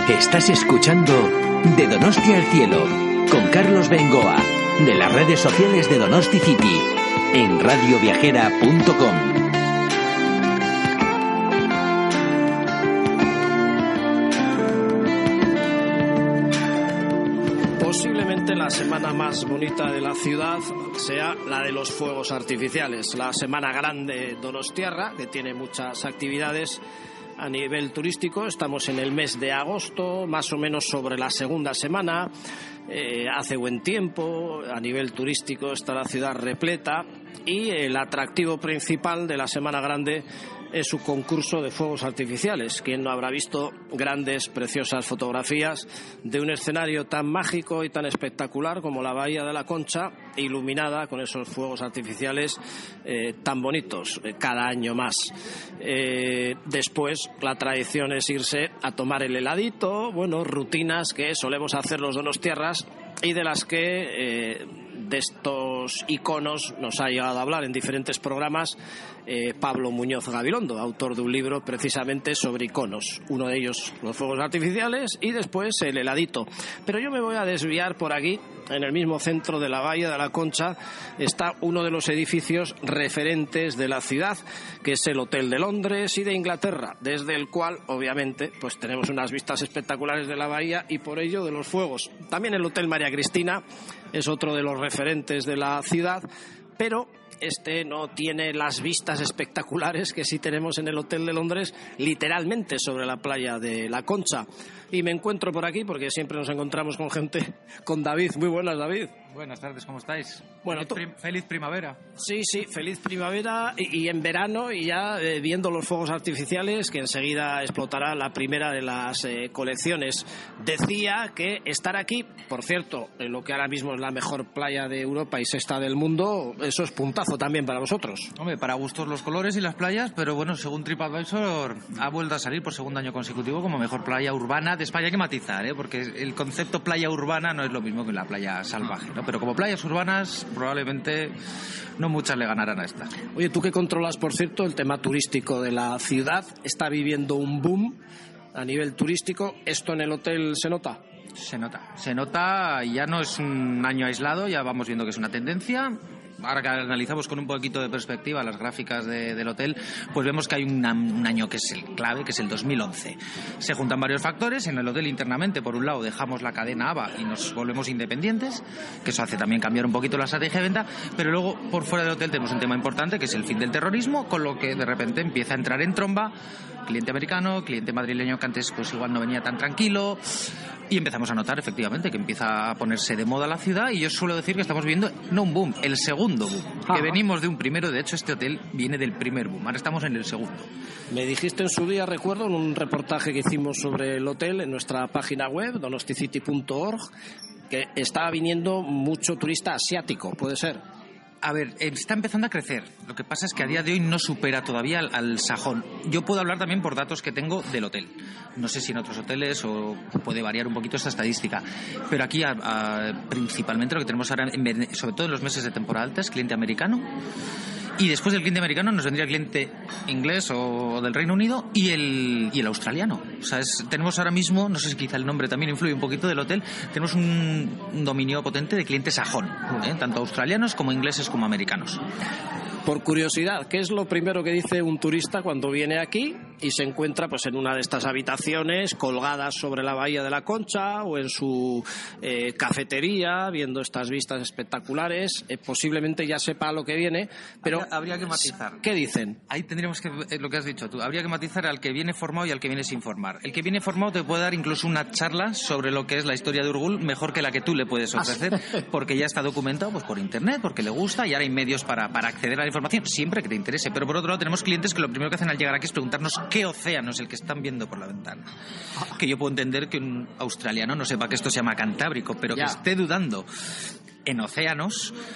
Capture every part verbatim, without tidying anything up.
Estás escuchando De Donostia al Cielo con Carlos Bengoa, de las redes sociales de Donosti City, en radio viajera punto com. Posiblemente la semana más bonita de la ciudad sea la de los fuegos artificiales, la semana grande donostiarra, que tiene muchas actividades a nivel turístico. Estamos en el mes de agosto, más o menos sobre la segunda semana, eh, hace buen tiempo, a nivel turístico está la ciudad repleta y el atractivo principal de la semana grande es su concurso de fuegos artificiales. ¿Quién no habrá visto grandes, preciosas fotografías de un escenario tan mágico y tan espectacular como la Bahía de la Concha, iluminada con esos fuegos artificiales eh, tan bonitos eh, cada año más? Eh, después, la tradición es irse a tomar el heladito, bueno, rutinas que solemos hacer los donostiarras y de las que eh, de estos iconos nos ha llegado a hablar en diferentes programas eh, Pablo Muñoz Gabilondo, autor de un libro precisamente sobre iconos. Uno de ellos, los fuegos artificiales, y después el heladito. Pero yo me voy a desviar por aquí. En el mismo centro de la Bahía de la Concha está uno de los edificios referentes de la ciudad, que es el Hotel de Londres y de Inglaterra, desde el cual, obviamente, pues tenemos unas vistas espectaculares de la bahía y por ello de los fuegos. También el Hotel María Cristina es otro de los referentes de la ciudad, pero este no tiene las vistas espectaculares que sí tenemos en el Hotel de Londres, literalmente sobre la playa de la Concha. Y me encuentro por aquí, porque siempre nos encontramos con gente, con David. Muy buenas, David. Buenas tardes, ¿cómo estáis? Bueno, feliz, prim- feliz primavera. Sí, sí, feliz primavera y, y en verano, y ya eh, viendo los fuegos artificiales, que enseguida explotará la primera de las eh, colecciones. Decía que estar aquí, por cierto, en lo que ahora mismo es la mejor playa de Europa y sexta del mundo, eso es puntazo también para vosotros. Hombre, para gustos los colores y las playas, pero bueno, según TripAdvisor ha vuelto a salir por segundo año consecutivo como mejor playa urbana de España. Hay que matizar, ¿eh? Porque el concepto playa urbana no es lo mismo que la playa salvaje, ¿no? Pero como playas urbanas, probablemente no muchas le ganarán a esta. Oye, tú que controlas, por cierto, el tema turístico de la ciudad, está viviendo un boom a nivel turístico. ¿Esto en el hotel se nota? Se nota, se nota, ya no es un año aislado, ya vamos viendo que es una tendencia. Ahora que analizamos con un poquito de perspectiva las gráficas de, del hotel, pues vemos que hay una, un año que es el clave, que es el dos mil once. Se juntan varios factores. En el hotel internamente, por un lado, dejamos la cadena A B A y nos volvemos independientes, que eso hace también cambiar un poquito la estrategia de venta, pero luego por fuera del hotel tenemos un tema importante, que es el fin del terrorismo, con lo que de repente empieza a entrar en tromba cliente americano, cliente madrileño que antes pues igual no venía tan tranquilo, y empezamos a notar efectivamente que empieza a ponerse de moda la ciudad. Y yo suelo decir que estamos viendo no un boom, el segundo boom. Ajá. Que venimos de un primero, de hecho este hotel viene del primer boom, ahora estamos en el segundo. Me dijiste en su día, recuerdo, en un reportaje que hicimos sobre el hotel en nuestra página web, donosticity punto org, que estaba viniendo mucho turista asiático, ¿puede ser? A ver, está empezando a crecer. Lo que pasa es que a día de hoy no supera todavía al, al sajón. Yo puedo hablar también por datos que tengo del hotel. No sé si en otros hoteles o puede variar un poquito esta estadística. Pero aquí a, a, principalmente lo que tenemos ahora, en, sobre todo en los meses de temporada alta, es cliente americano. Y después del cliente americano nos vendría el cliente inglés o del Reino Unido y el, y el australiano. O sea, es, tenemos ahora mismo, no sé si quizá el nombre también influye un poquito del hotel, tenemos un, un dominio potente de clientes sajón, ¿eh? Tanto australianos como ingleses como americanos. Por curiosidad, ¿qué es lo primero que dice un turista cuando viene aquí y se encuentra pues en una de estas habitaciones colgadas sobre la Bahía de la Concha o en su eh, cafetería viendo estas vistas espectaculares? Eh, posiblemente ya sepa a lo que viene, pero habría, habría que matizar. ¿Qué dicen? Ahí tendríamos que, eh, lo que has dicho tú, habría que matizar al que viene formado y al que viene sin formar. El que viene formado te puede dar incluso una charla sobre lo que es la historia de Urgul mejor que la que tú le puedes ofrecer, porque ya está documentado pues por internet, porque le gusta y ahora hay medios para, para acceder a la información siempre que te interese. Pero por otro lado tenemos clientes que lo primero que hacen al llegar aquí es preguntarnos qué océano es el que están viendo por la ventana. Que yo puedo entender que un australiano no sepa que esto se llama Cantábrico, pero ya. Que esté dudando en océanos,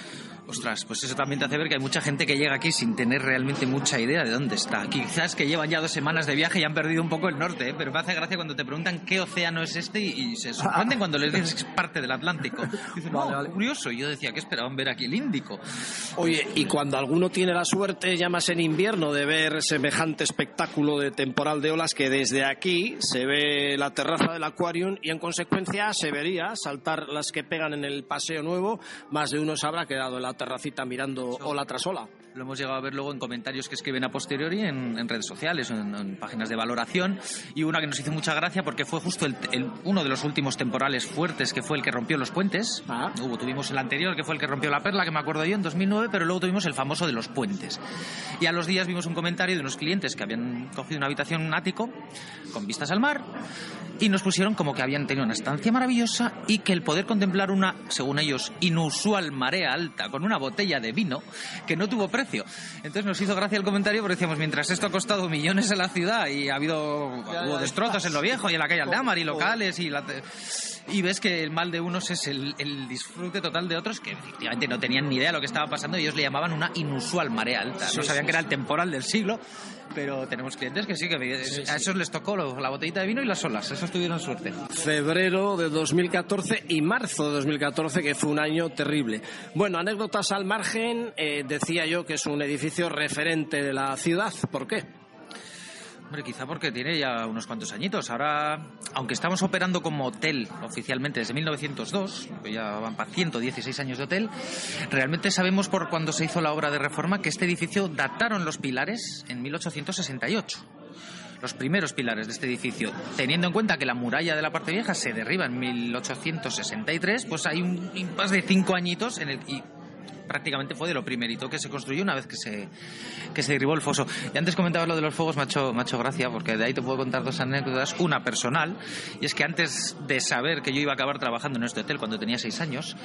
Ostras, pues eso también te hace ver que hay mucha gente que llega aquí sin tener realmente mucha idea de dónde está. Quizás que llevan ya dos semanas de viaje y han perdido un poco el norte, ¿eh? Pero me hace gracia cuando te preguntan qué océano es este y, y se sorprenden cuando les dices que es parte del Atlántico. Dicen, no, vale, vale. Curioso. Y yo decía, ¿qué esperaban ver aquí el Índico? Oye, y cuando alguno tiene la suerte, ya más en invierno, de ver semejante espectáculo de temporal de olas, que desde aquí se ve la terraza del Aquarium y en consecuencia se vería saltar las que pegan en el Paseo Nuevo, más de uno se habrá quedado en la terracita mirando ola tras ola. Lo hemos llegado a ver luego en comentarios que escriben a posteriori en, en redes sociales, en, en páginas de valoración, y una que nos hizo mucha gracia porque fue justo el, el, uno de los últimos temporales fuertes, que fue el que rompió los puentes. Ah. Hubo, tuvimos el anterior, que fue el que rompió la Perla, que me acuerdo yo, en dos mil nueve, pero luego tuvimos el famoso de los puentes. Y a los días vimos un comentario de unos clientes que habían cogido una habitación, un ático, con vistas al mar, y nos pusieron como que habían tenido una estancia maravillosa y que el poder contemplar una, según ellos, inusual marea alta con una botella de vino que no tuvo precio. Entonces nos hizo gracia el comentario porque decíamos, mientras esto ha costado millones en la ciudad y ha habido ya, ya, hubo destrozos en lo viejo y en la calle Aldamar y locales y la... y ves que el mal de unos es el, el disfrute total de otros que efectivamente no tenían ni idea de lo que estaba pasando y ellos le llamaban una inusual marea alta. Sí, no sabían sí, que era el temporal del siglo, pero tenemos clientes que sí, que sí, a esos sí. les tocó la botellita de vino y las olas, esos tuvieron suerte. Febrero de dos mil catorce y marzo de dos mil catorce, que fue un año terrible. Bueno, anécdotas al margen, eh, decía yo que es un edificio referente de la ciudad. ¿Por qué? Hombre, quizá porque tiene ya unos cuantos añitos. Ahora, aunque estamos operando como hotel oficialmente desde mil novecientos dos, que ya van para ciento dieciséis años de hotel, realmente sabemos por cuando se hizo la obra de reforma que este edificio dataron los pilares en mil ochocientos sesenta y ocho. Los primeros pilares de este edificio, teniendo en cuenta que la muralla de la parte vieja se derriba en mil ochocientos sesenta y tres, pues hay un impasse de cinco añitos en el y prácticamente fue de lo primerito que se construyó una vez que se que se derribó el foso. Y antes comentabas lo de los fuegos, me ha hecho, me ha hecho gracia, porque de ahí te puedo contar dos anécdotas. Una personal, y es que antes de saber que yo iba a acabar trabajando en este hotel cuando tenía seis años,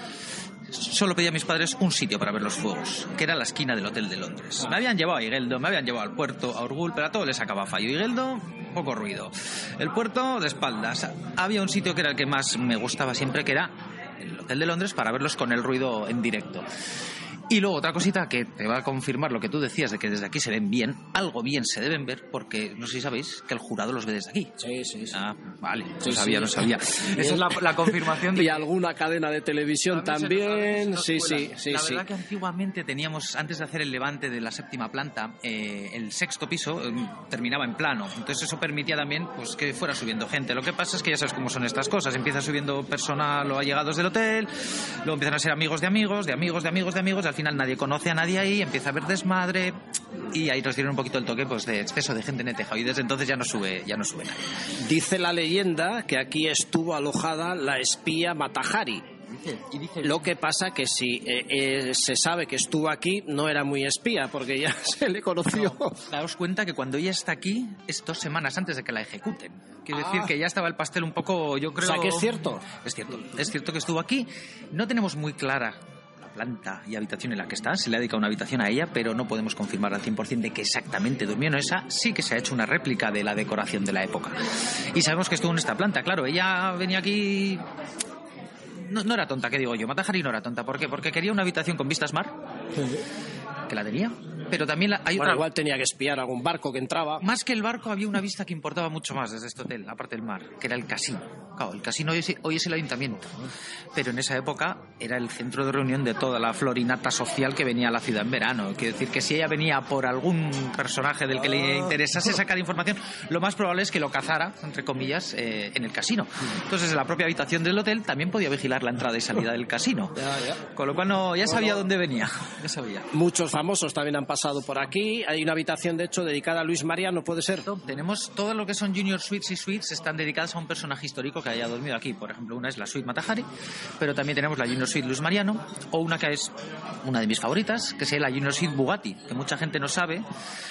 solo pedí a mis padres un sitio para ver los fuegos, que era la esquina del Hotel de Londres. Me habían llevado a Igueldo, me habían llevado al puerto, a Urgul, pero a todo les sacaba fallo. Igueldo, poco ruido. El puerto, de espaldas. Había un sitio que era el que más me gustaba siempre, que era el Hotel de Londres, para verlos con el ruido en directo. Y luego otra cosita que te va a confirmar lo que tú decías, de que desde aquí se ven bien, algo bien se deben ver, porque no sé si sabéis que el jurado los ve desde aquí. Sí, sí, sí. Ah, vale, sí, no sabía, sí. no sabía. Esa es la, la confirmación de... Y alguna cadena de televisión también, sí, sí, sí. La sí. verdad que antiguamente teníamos, antes de hacer el levante de la séptima planta, eh, el sexto piso eh, terminaba en plano, entonces eso permitía también pues que fuera subiendo gente. Lo que pasa es que ya sabes cómo son estas cosas, empieza subiendo personal o allegados del hotel, luego empiezan a ser amigos de amigos, de amigos de amigos de amigos, y al final nadie conoce a nadie ahí, empieza a haber desmadre y ahí nos dieron un poquito el toque pues de exceso de gente en el tejado y desde entonces ya no sube ya no sube nadie. Dice la leyenda que aquí estuvo alojada la espía Mata Hari. Dice, y dice... Lo que pasa que si eh, eh, se sabe que estuvo aquí, no era muy espía, porque ya se le conoció. No, daos cuenta que cuando ella está aquí es dos semanas antes de que la ejecuten. Quiero ah. decir que ya estaba el pastel un poco, yo creo... O sea, que es cierto. Es cierto, es cierto que estuvo aquí. No tenemos muy clara planta y habitación en la que está, se le ha dedicado una habitación a ella, pero no podemos confirmar al cien por ciento de que exactamente durmió en esa. Sí que se ha hecho una réplica de la decoración de la época y sabemos que estuvo en esta planta. Claro, ella venía aquí, no, no era tonta, ¿qué digo yo? Mata Hari no era tonta, ¿por qué? Porque quería una habitación con vistas mar, que la tenía, pero también la, hay bueno, otra... igual tenía que espiar algún barco que entraba. Más que el barco había una vista que importaba mucho más desde este hotel, aparte del mar, que era el casino. Claro, el casino hoy es, hoy es el ayuntamiento, pero en esa época era el centro de reunión de toda la florinata social que venía a la ciudad en verano. Quiero decir que si ella venía por algún personaje del que le interesase sacar información, lo más probable es que lo cazara, entre comillas, eh, en el casino. Entonces en la propia habitación del hotel también podía vigilar la entrada y salida del casino, con lo cual no, ya sabía dónde venía, ya sabía. Muchos famosos también han pasado por aquí. Hay una habitación de hecho dedicada a Luis Mariano, ¿puede ser? Tenemos todo lo que son junior suites y suites, están dedicadas a un personaje histórico que haya dormido aquí. Por ejemplo, una es la suite Mata Hari, pero también tenemos la junior suite Luis Mariano, o una que es una de mis favoritas, que es la junior suite Bugatti, que mucha gente no sabe,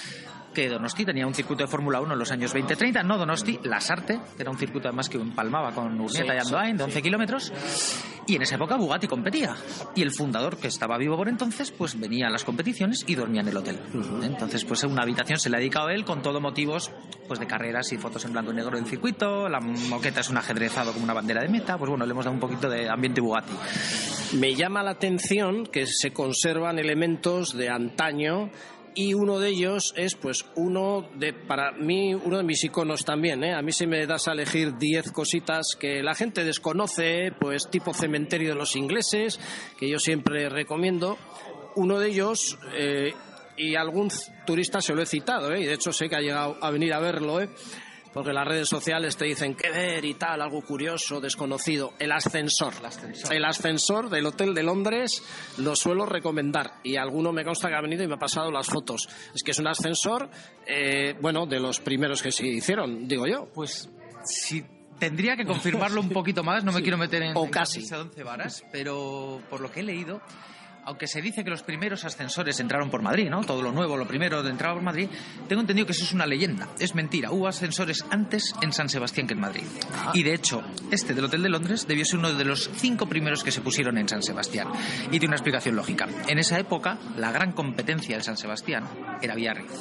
que Donosti tenía un circuito de Fórmula uno en los años veinte treinta, no Donosti, Lasarte, que era un circuito además que empalmaba con Urnieta sí, y Andoain, de once kilómetros, y en esa época Bugatti competía, y el fundador, que estaba vivo por entonces, pues venía a las competiciones y dormía en el hotel. Uh-huh. Entonces, pues una habitación se le ha dedicado a él con todo motivos pues de carreras y fotos en blanco y negro del circuito, la moqueta es un ajedrezado como una bandera de meta, pues bueno, le hemos dado un poquito de ambiente Bugatti. Me llama la atención que se conservan elementos de antaño, y uno de ellos es pues uno de, para mí, uno de mis iconos también, ¿eh? A mí si me das a elegir diez cositas que la gente desconoce, pues tipo cementerio de los ingleses, que yo siempre recomiendo, uno de ellos, eh, y algún turista se lo he citado, ¿eh? Y de hecho sé que ha llegado a venir a verlo, ¿eh? Porque las redes sociales te dicen qué ver y tal, algo curioso, desconocido. El ascensor. El ascensor. El ascensor del Hotel de Londres lo suelo recomendar. Y alguno me consta que ha venido y me ha pasado las fotos. Es que es un ascensor, eh, bueno, de los primeros que se hicieron, digo yo. Pues sí. Tendría que confirmarlo un poquito más, no me sí. quiero meter en, o en casi once varas, pero por lo que he leído, aunque se dice que los primeros ascensores entraron por Madrid, ¿no? Todo lo nuevo, lo primero de entrar por Madrid, tengo entendido que eso es una leyenda, es mentira. Hubo ascensores antes en San Sebastián que en Madrid. Ah. Y de hecho, este del Hotel de Londres debió ser uno de los cinco primeros que se pusieron en San Sebastián. Y tiene una explicación lógica. En esa época, la gran competencia del San Sebastián era Biarritz.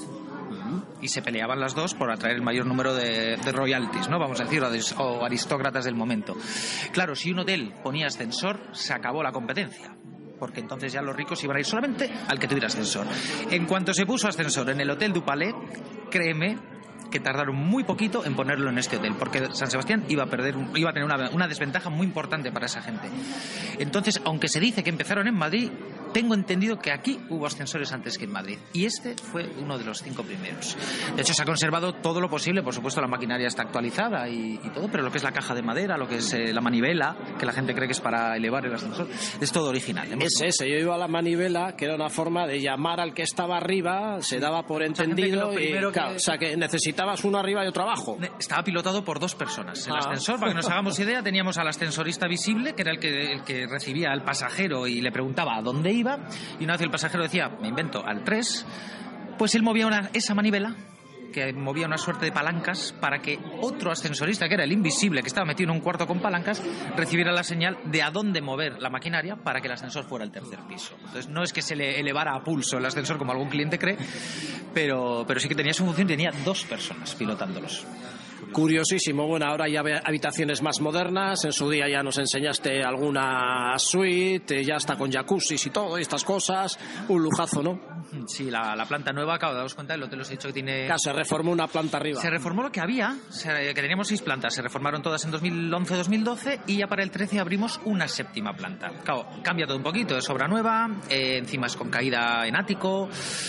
Y se peleaban las dos por atraer el mayor número de, de royalties, ¿no? Vamos a decir, o aristócratas del momento. Claro, si un hotel ponía ascensor, se acabó la competencia, porque entonces ya los ricos iban a ir solamente al que tuviera ascensor. En cuanto se puso ascensor en el Hotel du Palais, créeme que tardaron muy poquito en ponerlo en este hotel, porque San Sebastián iba a perder, iba a tener una, una desventaja muy importante para esa gente. Entonces, aunque se dice que empezaron en Madrid, tengo entendido que aquí hubo ascensores antes que en Madrid, y este fue uno de los cinco primeros. De hecho, se ha conservado todo lo posible, por supuesto la maquinaria está actualizada y, y todo, pero lo que es la caja de madera, lo que es eh, la manivela, que la gente cree que es para elevar el ascensor, es todo original. Es ese, yo iba a la manivela, que era una forma de llamar al que estaba arriba, se daba por entendido, y, que... claro, o sea que necesitabas uno arriba y otro abajo. Estaba pilotado por dos personas. El ah. ascensor, para que nos hagamos idea, teníamos al ascensorista visible, que era el que, el que recibía al pasajero y le preguntaba a dónde iba, y una vez el pasajero decía, me invento, al tres, pues él movía una, esa manivela, que movía una suerte de palancas para que otro ascensorista, que era el invisible, que estaba metido en un cuarto con palancas, recibiera la señal de a dónde mover la maquinaria para que el ascensor fuera al tercer piso. Entonces no es que se le elevara a pulso el ascensor como algún cliente cree, pero, pero sí que tenía su función y tenía dos personas pilotándolos. Curiosísimo. Bueno, ahora ya hay habitaciones más modernas. En su día ya nos enseñaste alguna suite, ya está con jacuzzis y todo, y estas cosas. Un lujazo, ¿no? Sí, la, la planta nueva, acabo de daros cuenta, el hotel os he dicho que tiene... Claro, se reformó una planta arriba. Se reformó lo que había, que teníamos seis plantas, se reformaron todas en dos mil once dos mil doce y ya para el trece abrimos una séptima planta. Claro, cambia todo un poquito, es obra nueva, eh, encima es con caída en ático,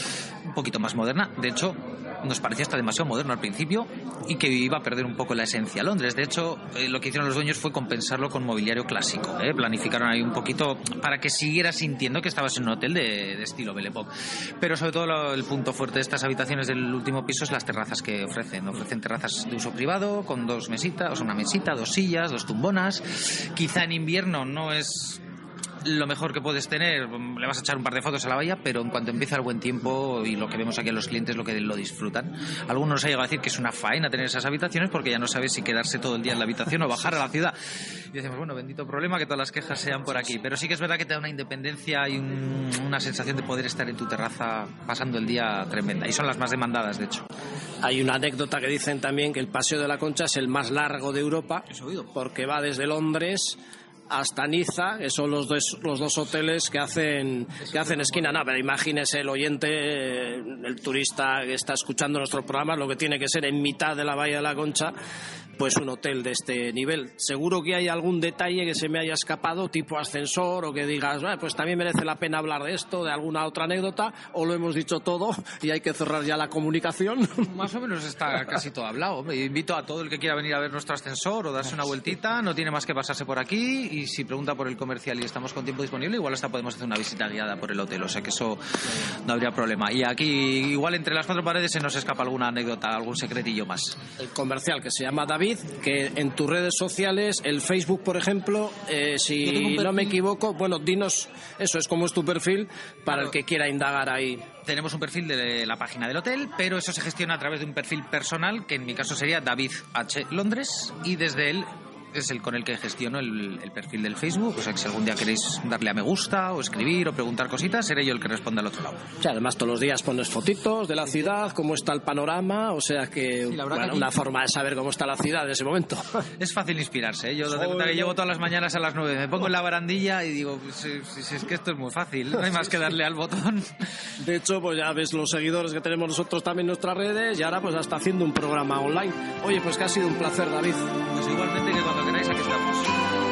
un poquito más moderna. De hecho, nos parecía hasta demasiado moderno al principio y que iba a perder un poco la esencia Londres. De hecho, eh, lo que hicieron los dueños fue compensarlo con mobiliario clásico. ¿eh? Planificaron ahí un poquito para que siguieras sintiendo que estabas en un hotel de, de estilo Belle Époque. Pero sobre todo lo, el punto fuerte de estas habitaciones del último piso es las terrazas que ofrecen. Ofrecen terrazas de uso privado con dos mesitas, o sea, una mesita, dos sillas, dos tumbonas. Quizá en invierno no es lo mejor que puedes tener, le vas a echar un par de fotos a la valla, pero en cuanto empieza el buen tiempo y lo que vemos aquí en los clientes, lo que lo disfrutan. Algunos nos ha llegado a decir que es una faena tener esas habitaciones porque ya no sabes si quedarse todo el día en la habitación o bajar a la ciudad. Y decimos, bueno, bendito problema que todas las quejas sean por aquí, pero sí que es verdad que te da una independencia y un, una sensación de poder estar en tu terraza pasando el día tremenda, y son las más demandadas, de hecho. Hay una anécdota que dicen también que el Paseo de la Concha es el más largo de Europa, porque va desde Londres hasta Niza, que son los dos, los dos hoteles que hacen que hacen esquina. No, pero imagínese el oyente, el turista que está escuchando nuestro programa, lo que tiene que ser en mitad de la Bahía de la Concha, pues un hotel de este nivel. Seguro que hay algún detalle que se me haya escapado, tipo ascensor, o que digas, ah, pues también merece la pena hablar de esto, de alguna otra anécdota, o lo hemos dicho todo y hay que cerrar ya la comunicación. Más o menos está casi todo hablado. Me invito a todo el que quiera venir a ver nuestro ascensor o darse una vueltita, no tiene más que pasarse por aquí, y si pregunta por el comercial y estamos con tiempo disponible, igual hasta podemos hacer una visita guiada por el hotel, o sea que eso no habría problema. Y aquí igual entre las cuatro paredes se nos escapa alguna anécdota, algún secretillo más. El comercial, que se llama David, David, que en tus redes sociales, el Facebook, por ejemplo, eh, si no me equivoco, bueno, dinos, eso es como es tu perfil para claro. el que quiera indagar ahí. Tenemos un perfil de la página del hotel, pero eso se gestiona a través de un perfil personal, que en mi caso sería David H. Londres, y desde él es el con el que gestiono el, el perfil del Facebook. O sea que si algún día queréis darle a me gusta o escribir o preguntar cositas, seré yo el que responda al otro lado. O sea, además todos los días pones fotitos de la ciudad, cómo está el panorama, o sea que, sí, bueno, que aquí... una forma de saber cómo está la ciudad en ese momento. Es fácil inspirarse, ¿eh? Yo te cuenta que llevo todas las mañanas a las nueve, me pongo en la barandilla y digo, pues, si, si es que esto es muy fácil, no hay más que darle al botón. De hecho, pues ya ves los seguidores que tenemos nosotros también en nuestras redes, y ahora pues hasta haciendo un programa online. Oye, pues que ha sido un placer, David. Pues igualmente, que cuando queráis aquí estamos.